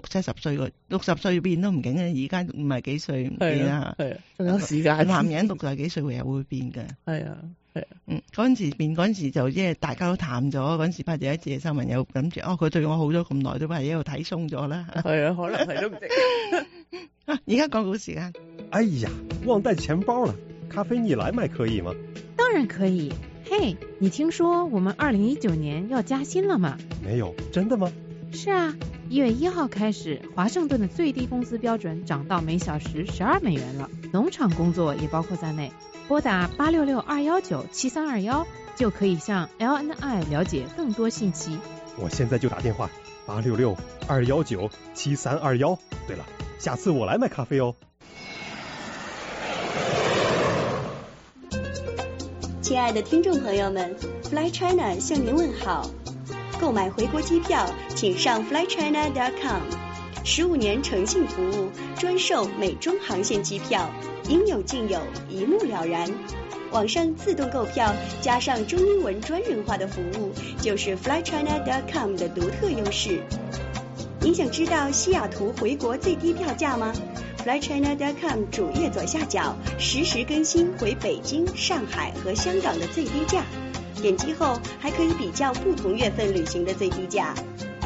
60歲變都唔緊嘅，而家50幾歲唔變啦， 仲有時間。 男人60幾歲又會變嘅，係啊。嗰陣時變，嗰陣時就即係大家都淡咗，嗰陣時拍住一謝秀文又諗住佢對我好咗咁耐，都係一路睇鬆咗啦。係啊，可能係都唔定。而家廣告時間。 哎呀，忘帶錢包了，咖啡你來買可以嗎？ 當然可以。嘿，你聽說我們2019年要加薪了嗎？ 沒有，真的嗎？ 是啊，1月1號開始，華盛頓的最低工資標準漲到每小時12美元了，農場工作也包括在內。撥打866-219-7321就可以向 LNI 了解更多信息。 我現在就打電話866-219-7321。對了，下次我來買咖啡哦。 親愛的聽眾朋友們 ，Fly China 向您問好。購買回國機票，請上 flychina.com。15年誠信服務，專售美中航線機票，應有盡有，一目了然。網上自動購票加上中英文專人化的服務，就是 flychina.com 的獨特優勢。您想知道西雅圖回國最低票價嗎？ flychina.com 主頁左下角實時更新回北京、上海和香港的最低價，點擊後還可以比較不同月份旅行的最低價。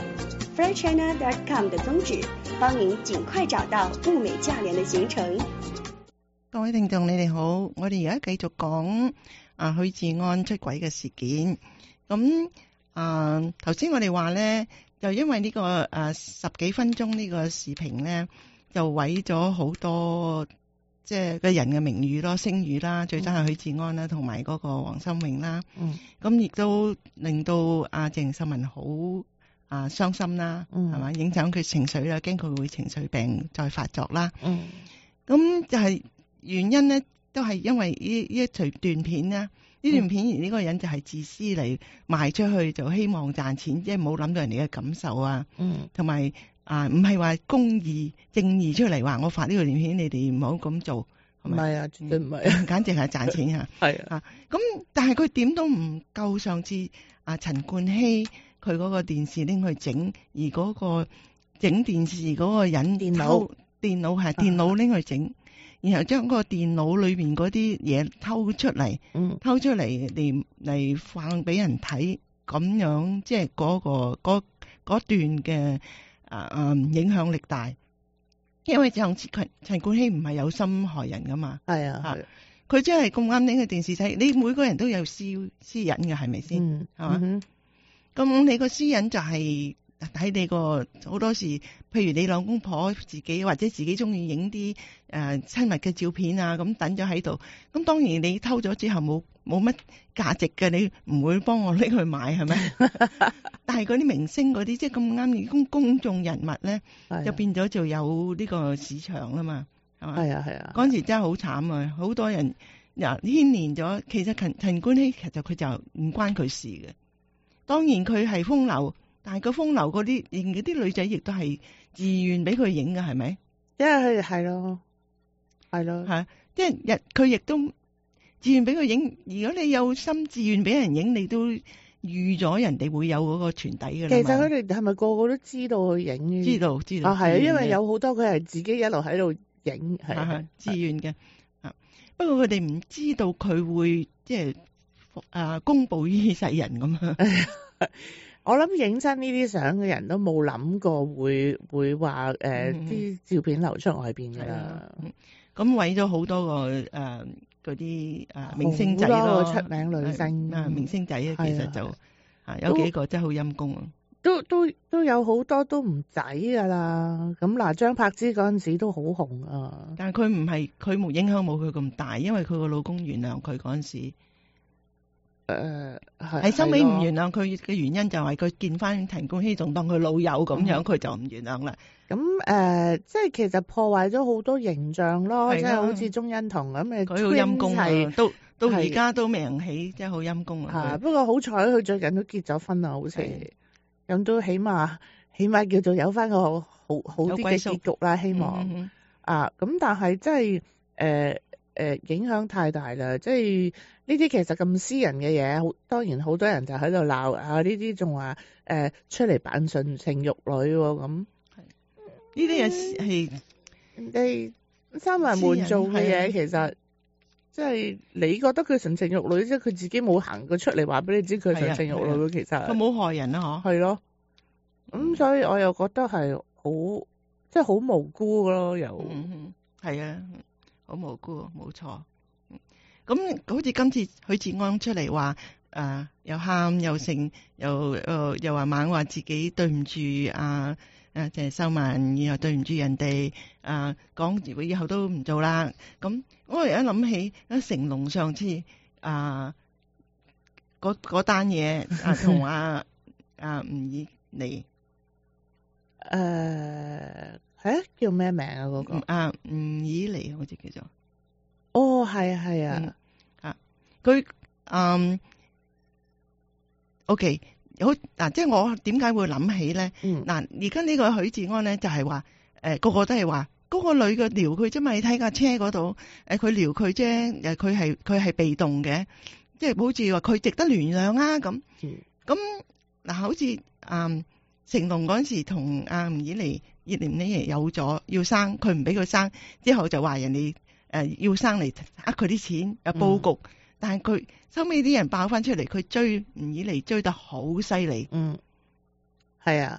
flychina.com 的宗旨，幫您盡快找到物美價廉的行程。 各位聽眾，你哋好，我哋而家繼續講許志安出軌嘅事件。咁頭先我哋話咧，就因為呢個10幾分鐘呢個視頻咧，就毀咗好多即係個人嘅名譽咯、聲譽啦，最憎係許志安啦，同埋嗰個黃心穎啦。咁亦都令到鄭秀文好傷心啦，係嘛？影響佢情緒啦，驚佢會情緒病再發作啦。咁就係原因咧，都係因為呢一隨段片咧。呢段片而呢個人就係自私嚟賣出去，就希望賺錢，即係冇諗到人哋嘅感受啊。同埋唔係話公義正義出嚟話我發呢個段片，你哋唔好咁做，係咪？唔係啊，絕對唔係，簡直係賺錢啊！係啊，咁但係佢點都唔夠上次陳冠希佢嗰個電視拎去整，而嗰個整電視嗰個人電腦拎去整。然後將個電腦裏邊嗰啲嘢偷出嚟，嚟放俾人睇，咁樣即係嗰段嘅影響力大。因為上次陳冠希唔係有心害人噶嘛，係啊，佢真係咁啱拎個電視睇，你每個人都有私隱嘅，係咪先？係嘛？咁你個私隱就係睇你個好多時，譬如你兩公婆自己或者自己中意影啲親密嘅照片啊，咁等咗喺度。咁當然你偷咗之後冇乜價值嘅，你唔會幫我拎去買係咪？但係嗰啲明星嗰啲即係咁啱公眾人物咧，就變咗就有呢個市場啦嘛，係嘛？係啊。嗰陣時真係好慘啊，好多人牽連咗。其實陳冠希其實佢就唔關佢事嘅，當然佢係風流。但係個風流嗰啲女仔亦都係自願俾佢影嘅，係咪？因為係咯，係即係佢亦都自願俾佢影。如果你有心自願俾人影，你都預咗人哋會有嗰個傳底嘅啦。其實佢哋係咪個個都知道佢影？知道係啊，因為有好多佢係自己一路喺度影，係自願嘅。不過佢哋唔知道佢會即係公佈於世人咁樣。我諗影親呢啲相嘅人都冇諗過會話啲照片流出外邊噶啦。咁毀咗好多個嗰啲明星仔咯，出名女星明星仔其實就有幾個真係好陰功啊。都有好多都唔仔噶啦。咁嗱，張柏芝嗰陣時都好紅啊。但係佢冇影響冇佢咁大，因為佢個老公原諒佢嗰陣時。喺收尾唔原諒佢嘅原因就係佢見翻陳冠希仲當佢老友咁樣，佢就唔原諒啦。咁即係其實破壞咗好多形象咯，即係好似鍾欣桐咁嘅，佢好陰功啊，到而家都未人起，真係好陰功啊。不過好彩佢最近都結咗婚啦，好似咁都起碼叫做有翻個好啲嘅結局啦，希望咁但係真係影響太大啦，即係呢啲其實咁私人嘅嘢，當然好多人就喺度鬧呢啲仲話出嚟扮純情玉女咁，呢啲嘢係人哋三人門做嘅嘢，其實即係你覺得佢純情玉女，即係佢自己冇行過出嚟話俾你知佢純情玉女，其實佢冇害人啊，嗬，係咯，咁所以我又覺得係好即係好無辜咯，又係啊。好無辜，冇錯。咁好似今次許志安出嚟話，又喊又剩，又話猛話自己對唔住鄭秀文，然後對唔住人哋，講以後都唔做啦。咁我而家諗起成龍上次嗰單嘢，同吳以妮，叫咩名啊？嗰個吳以妮好似叫做，係啊，佢OK 好即係我點解會諗起咧？而家呢個許志安咧就係話，個個都係話嗰個女嘅撩佢啫嘛，你睇架車嗰度，佢撩佢啫，佢係被動嘅，即係好似話佢值得原諒啊咁。咁好似成龍嗰陣時同吳以妮葉念呢有咗要生，佢唔俾佢生，之後就話人哋要生嚟呃佢啲錢，又佈局。但係佢收尾啲人爆翻出嚟，佢追吳以妮追得好犀利。係啊，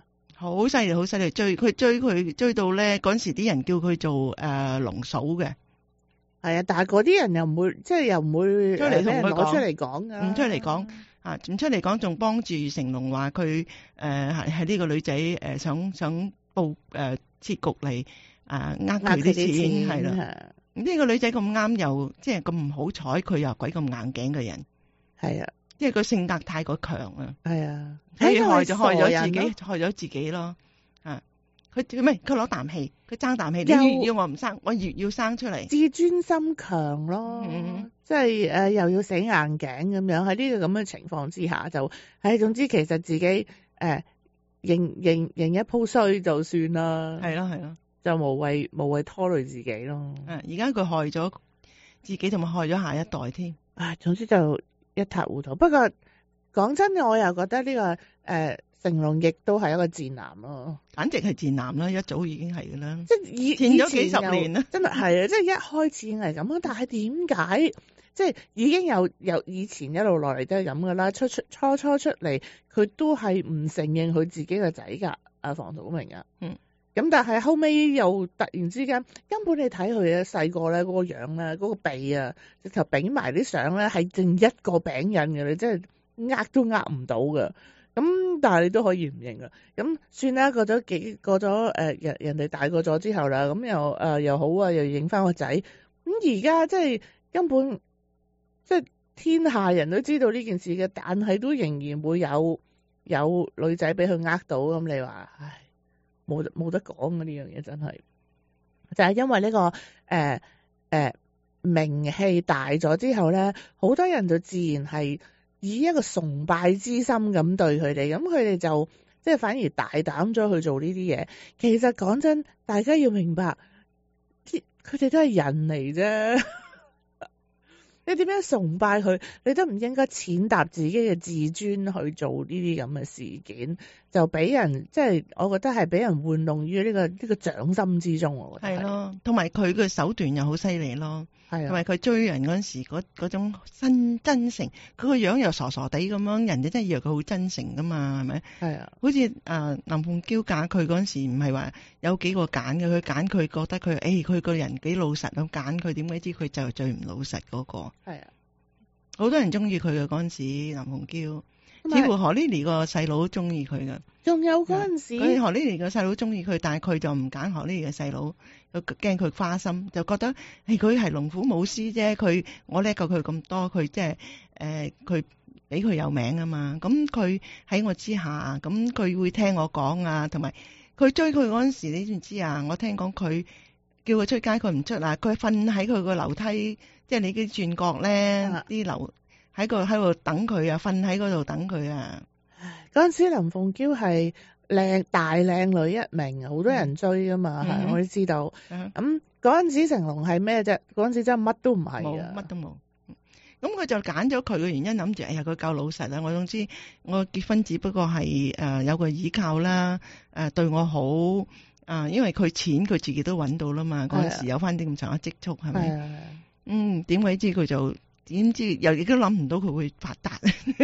好犀利，好犀利，追到咧嗰陣時，啲人叫佢做龍嫂嘅。 係啊，但係嗰啲人又唔會，即係又唔會出嚟同佢攞出嚟講㗎， 唔出嚟講啊，唔出嚟講，仲幫住成龍話佢係呢個女仔想報設局嚟呃佢啲錢係啦。呢個女仔咁啱又即係咁唔好彩，佢又鬼咁硬頸嘅人。 係啊， 因為佢性格太過強啊。 係啊， 所以害咗自己咯。啊，佢唔係佢攞啖氣，佢爭啖氣。你越要我唔生，我越要生出嚟。 自尊心強咯，即係又要死硬頸咁樣。喺呢個咁嘅情況之下，就總之其實自己認一鋪衰就算啦。 係咯， 就無謂拖累自己咯。 而家佢害咗自己，同埋害咗下一代添。 總之就一塌糊塗。不過講真嘅，我又覺得呢個成龍亦都係一個賤男咯， 簡直係賤男啦，一早已經係噶啦， 即係賤咗幾十年啦， 真係係啊！即係一開始係咁，但係點解即係已經由以前一路落嚟都係咁噶啦？初出嚟，佢都係唔承認佢自己個仔噶，阿房祖名啊。咁但係後尾又突然之間，根本你睇佢咧細個咧嗰個樣咧，嗰個鼻啊，直頭俾埋啲相咧係淨一個餅印嘅，你真係呃都呃唔到噶。咁但係你都可以唔認噶。咁算啦，過咗人哋大個咗之後啦，咁又好啊，又認翻個仔。咁而家即係根本即係天下人都知道呢件事嘅，但係都仍然會有女仔俾佢呃到。咁你話唉？冇得講嘅呢樣嘢真係，就係因為呢個名氣大咗之後咧，好多人就自然係以一個崇拜之心咁對佢哋，咁佢哋就即係反而大膽咗去做呢啲嘢。其實講真，大家要明白，佢哋都係人嚟啫。你點樣崇拜佢，你都唔應該踐踏自己嘅自尊去做呢啲咁嘅事件，就俾人即係我覺得係俾人玩弄於呢個掌心之中。我覺得係咯， 同埋佢嘅手段又好犀利咯， 係啊， 同埋佢追人嗰陣時嗰種真誠，佢個樣又傻傻地咁樣，人哋真係以為佢好真誠噶嘛，係咪？係啊，好似林鳳嬌揀佢嗰陣時，唔係話有幾個揀嘅，佢揀佢覺得佢佢個人幾老實咁揀佢，點解知佢就係最唔老實嗰個？係啊，好多人中意佢嘅嗰陣時，林鳳嬌，似乎何 Lily 個細佬中意佢噶。仲有嗰陣時，何 Lily 個細佬中意佢，但係佢就唔揀何 Lily 嘅細佬，又驚佢花心，就覺得佢係龍虎武師啫，我叻過佢咁多，佢即係佢俾佢有名啊嘛。咁佢喺我之下，咁佢會聽我講啊，同埋佢追佢嗰陣時，你知唔知啊？我聽講佢叫佢出街，佢唔出啊，佢瞓喺佢個樓梯。即係你啲轉角咧，啲樓喺度等佢啊，瞓喺嗰度等佢啊。嗰陣時林鳳嬌係大靚女一名，好多人追噶嘛，我都知道。咁嗰陣時成龍係咩啫？嗰陣時真係乜都唔係啊，乜都冇。咁佢就揀咗佢嘅原因，諗住佢夠老實啦。我總之我結婚只不過係有個依靠啦，對我好因為佢錢佢自己都揾到啦嘛。嗰陣時有翻啲咁長嘅積蓄係咪？點鬼知佢就點知又亦都諗唔到佢會發達，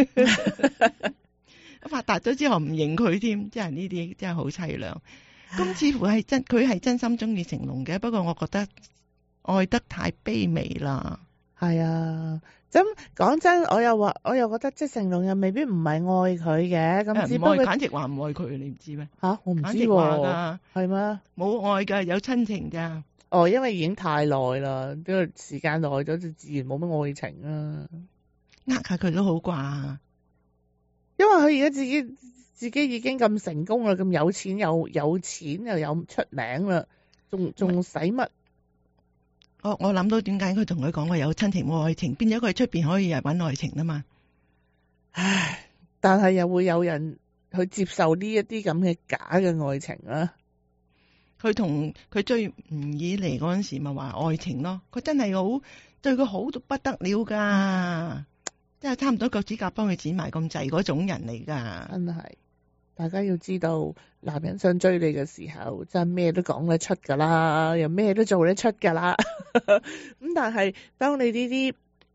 發達咗之後唔認佢添，即係呢啲真係好凄涼。咁似乎係佢係真心中意成龍嘅，不過我覺得愛得太卑微啦。係啊，咁講真，我又覺得即係成龍又未必唔係愛佢嘅，咁只不過簡直話唔愛佢，你唔知咩？吓，我唔知喎，係咩？冇愛噶，有親情咋。因為已經太耐啦，呢個時間耐咗就自然冇乜愛情啦。下佢都好啩，因為佢而家自己已經咁成功啦，咁有錢又有出名啦，仲使乜？我諗到點解佢同佢講話有親情冇愛情，變咗佢出邊可以係搵愛情啊嘛。唉，但係又會有人去接受呢一啲咁嘅假嘅愛情啦。佢同佢追吳以妮嗰陣時咪話愛情咯，佢真係好對佢好到不得了噶，真係差唔多腳趾甲幫佢剪埋咁滯嗰種人嚟噶。真係，大家要知道，男人想追你嘅時候，真係咩都講得出噶啦，又咩都做得出噶啦。咁但係當你呢啲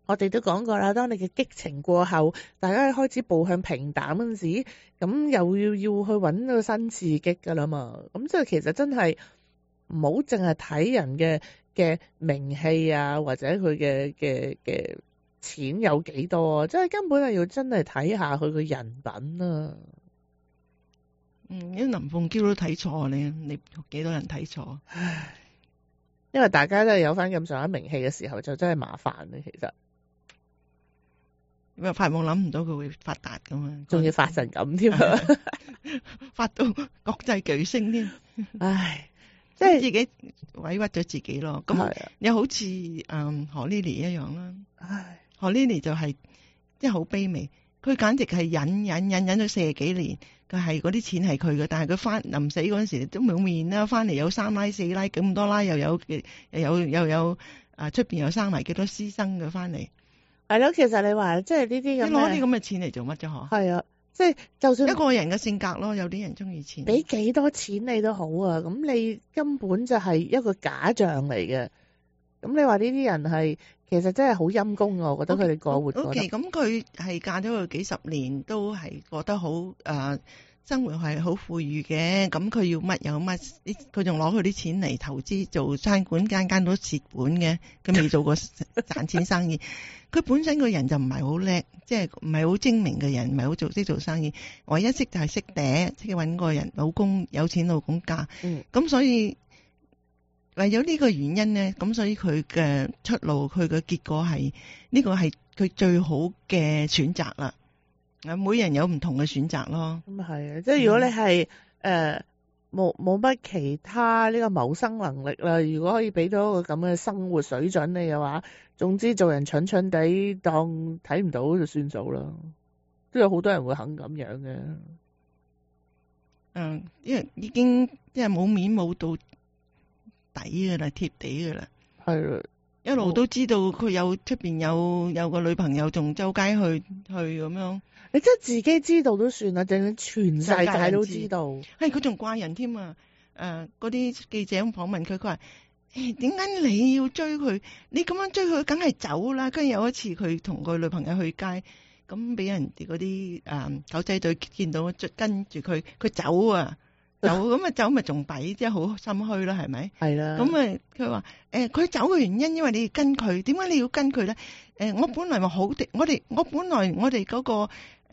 我哋都講過啦，當你嘅激情過後，大家開始步向平淡嗰陣時，咁又要去揾個新刺激噶啦嘛。咁即係其實真係唔好淨係睇人嘅名氣啊，或者佢嘅錢有幾多啊，即係根本係要真係睇下佢個人品啊。 因為林鳳嬌都睇錯你幾多人睇錯？ 唉，因為大家都係有翻咁上下名氣嘅時候，就真係麻煩咧。其實因為發夢諗唔到佢會發達噶嘛， 仲要發成咁添啊， 發到國際巨星添。 唉，即係自己委屈咗自己咯。咁又好似何 Lily 一樣啦。 唉， 何 Lily 就係即係好卑微，佢簡直係忍咗40幾年。佢係嗰啲錢係佢嘅，但係佢臨死嗰陣時都冇面啦，翻嚟有3奶4奶咁多奶，又有出邊又生埋幾多私生嘅翻嚟。 係咯，其實你話即係呢啲咁， 你攞啲咁嘅錢嚟做乜啫？嗬？係啊，即係就算一個人嘅性格咯，有啲人中意錢， 俾幾多錢你都好啊，咁你根本就係一個假象嚟嘅。咁你話呢啲人係其實真係好陰功啊！我覺得佢哋過活過得。OK， 咁佢係嫁咗佢幾十年，都係過得好生活係好富裕嘅。咁佢要乜有乜，佢仲攞佢啲錢嚟投資做餐館，間都蝕本嘅。佢未做過賺錢生意。佢本身個人就唔係好叻，即係唔係好精明嘅人，唔係好識做生意。唯一識就係識嗲，識揾個人老公有錢老公嫁。咁所以為咗呢個原因呢，咁所以佢嘅出路，佢嘅結果係呢個係佢最好嘅選擇啦。每人有唔同嘅選擇咯。 咁係啊，即係如果你係冇乜其他呢個謀生能力啦，如果可以俾到一個咁嘅生活水準你嘅話，總之做人蠢蠢地當睇唔到就算數啦。都有好多人會肯咁樣嘅。 因為已經即係冇面冇到底噶啦，貼地噶啦， 係啦， 一路都知道佢有出邊有個女朋友，仲周街去咁樣。 你真係自己知道都算啦，定係全世界都知道。 係佢仲怪人添啊！嗰啲記者訪問佢，佢話：點解你要追佢？你咁樣追佢，梗係走啦。跟住有一次佢同個女朋友去街，咁俾人哋嗰啲狗仔隊見到，跟住佢走啊！走咪仲弊，即係好心虛啦，係咪？係啦。咁佢話佢走嘅原因，因為你要跟佢。點解你要跟佢咧？我本來話好啲，我哋嗰個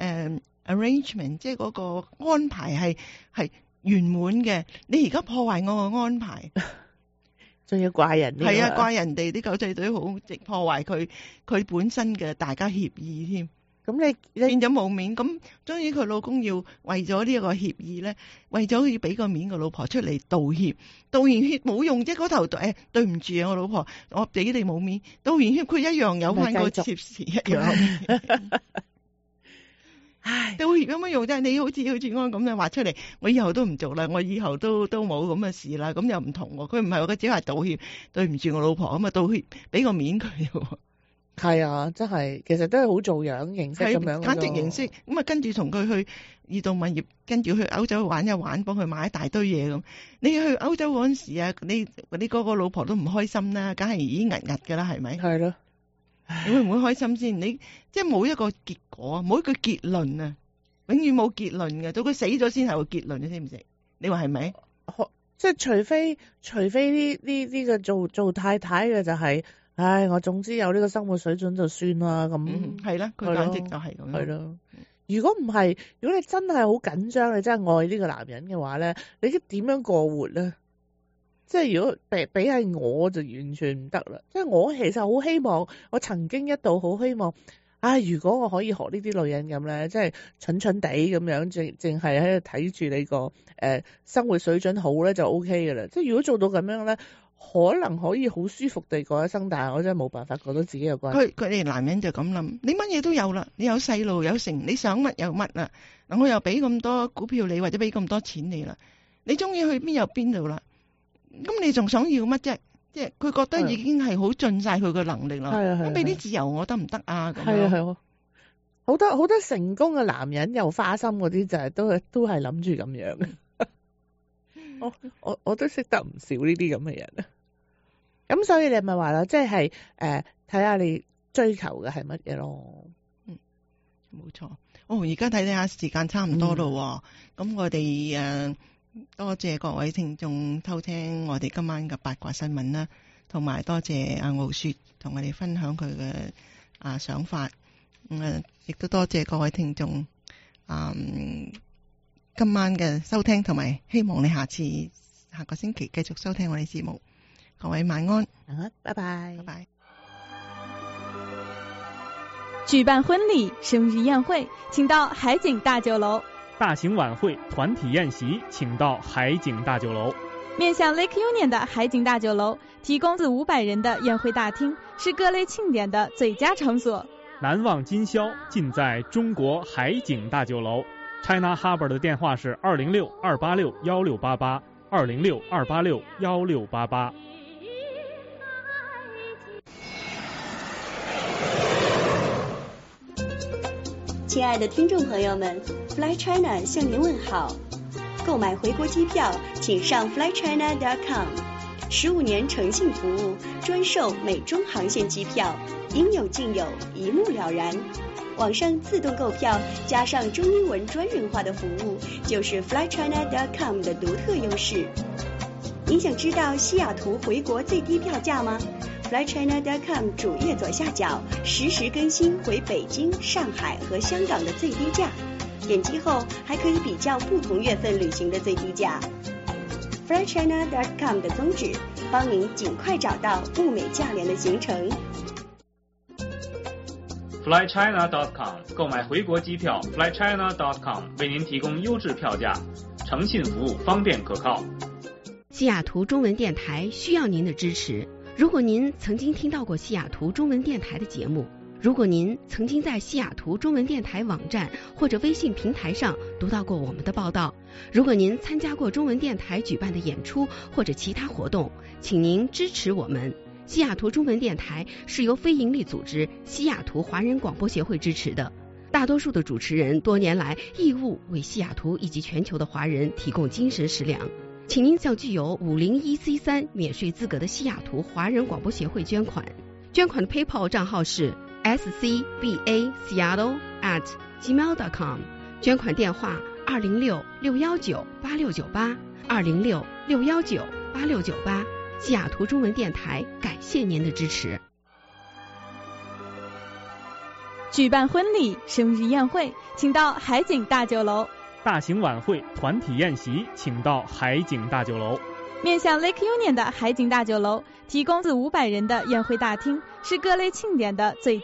arrangement， 即係嗰個安排係圓滿嘅。你而家破壞我個安排， 仲要怪人。係啊，怪人哋啲狗仔隊好直破壞佢本身嘅大家協議添。咁你變咗冇面，咁終於佢老公要為咗呢個協議咧，為咗要俾個面個老婆出嚟道歉，道完歉冇用啫，嗰頭對唔住啊，我老婆，我俾你冇面，道完歉佢一樣有翻個妾侍一樣。唉，道歉有乜用啫？你好似安咁樣話出嚟，我以後都唔做啦，我以後都冇咁嘅事啦，咁又唔同喎。佢唔係話佢只係道歉，對唔住我老婆咁啊，道歉俾個面佢。 係啊，真係，其實都係好做樣形式咁樣， 簡直形式咁啊，跟住同佢去移動物業，跟住去歐洲玩一玩，幫佢買一大堆嘢咁。你去歐洲嗰陣時啊，你嗰個老婆都唔開心啦，梗係已經壓噶啦，係咪？係咯，你會唔會開心先？你即係冇一個結果，冇一個結論啊，永遠冇結論嘅，到佢死咗先係個結論，你知唔知？你話係咪？ 即係除非呢個做太太嘅就係。唉，我總之有呢個生活水準就算啦，咁係啦，佢簡直就係咁樣。係咯， 如果唔係，如果你真係好緊張，你真係愛呢個男人嘅話咧，你點樣過活咧？即係如果俾係我就完全唔得啦。即係我其實好希望，我曾經一度好希望，如果我可以學呢啲女人咁咧，即係蠢蠢地咁樣，淨係喺度睇住你個生活水準好咧就 OK 噶啦。即係如果做到咁樣咧。可能可以好舒服地過一生，但係我真係冇辦法覺得自己有關係。 佢哋男人就咁諗，你乜嘢都有啦，你有細路有成，你想乜有乜啦。嗱，我又俾咁多股票你，或者俾咁多錢你啦，你中意去邊有邊度啦。咁你仲想要乜啫？即係佢覺得已經係好盡晒佢嘅能力啦。咁俾啲自由我得唔得啊？咁樣係啊， 好多成功嘅男人又花心嗰啲就係都係諗住咁樣。我都識得唔少呢啲咁嘅人，咁所以你咪話啦，即係睇下你追求嘅係乜嘢咯。 冇錯。而家睇下時間差唔多咯，咁我哋多謝各位聽眾偷聽我哋今晚嘅八卦新聞啦，同埋多謝阿傲雪同我哋分享佢嘅想法，亦都多謝各位聽眾今晚嘅收聽，同埋希望你下個星期繼續收聽我哋節目。各位晚安， 拜拜， 拜拜。 舉辦婚禮、生日宴會，請到海景大酒樓。 大型晚會、團體宴席，請到海景大酒樓。 面向 Lake Union 的海景大酒樓，提供自500人的宴會大廳，是各類慶典的最佳場所。 難忘今宵，盡在中國海景大酒樓。China Harbour 的電話是206-286-1688 206-286-1688。 亲爱的听众朋友们 ，Fly China 向您问好。购买回国机票，请上 flychina.com。15年诚信服务，专售美中航线机票，应有尽有，一目了然。网上自动购票，加上中英文专人化的服务，就是 flychina.com 的独特优势。您想知道西雅图回国最低票价吗？flychina.com 主页左下角实时更新回北京、上海和香港的最低价，点击后还可以比较不同月份旅行的最低价。flychina.com 的宗旨，帮您尽快找到物美价廉的行程。 flychina.com 购买回国机票 ，flychina.com 为您提供优质票价，诚信服务，方便可靠。 西雅图中文电台需要您的支持。如果您曾经听到过西雅图中文电台的节目，如果您曾经在西雅图中文电台网站或者微信平台上读到过我们的报道，如果您参加过中文电台举办的演出或者其他活动，请您支持我们。西雅图中文电台是由非营利组织西雅图华人广播协会支持的，大多数的主持人多年来义务为西雅图以及全球的华人提供精神食粮。请您向具有501C3免税资格的西雅图华人广播协会捐款。捐款的 PayPal 账号是 scbaseattle@gmail.com， 捐款电话206-619-8698 206-619-8698。西雅图中文电台感谢您的支持。 举办婚礼、生日宴会，请到海景大酒楼。 大型晚会、团体宴席，请到海景大酒楼。 面向 Lake Union 的海景大酒楼，提供自500人的宴会大厅，是各类庆典的最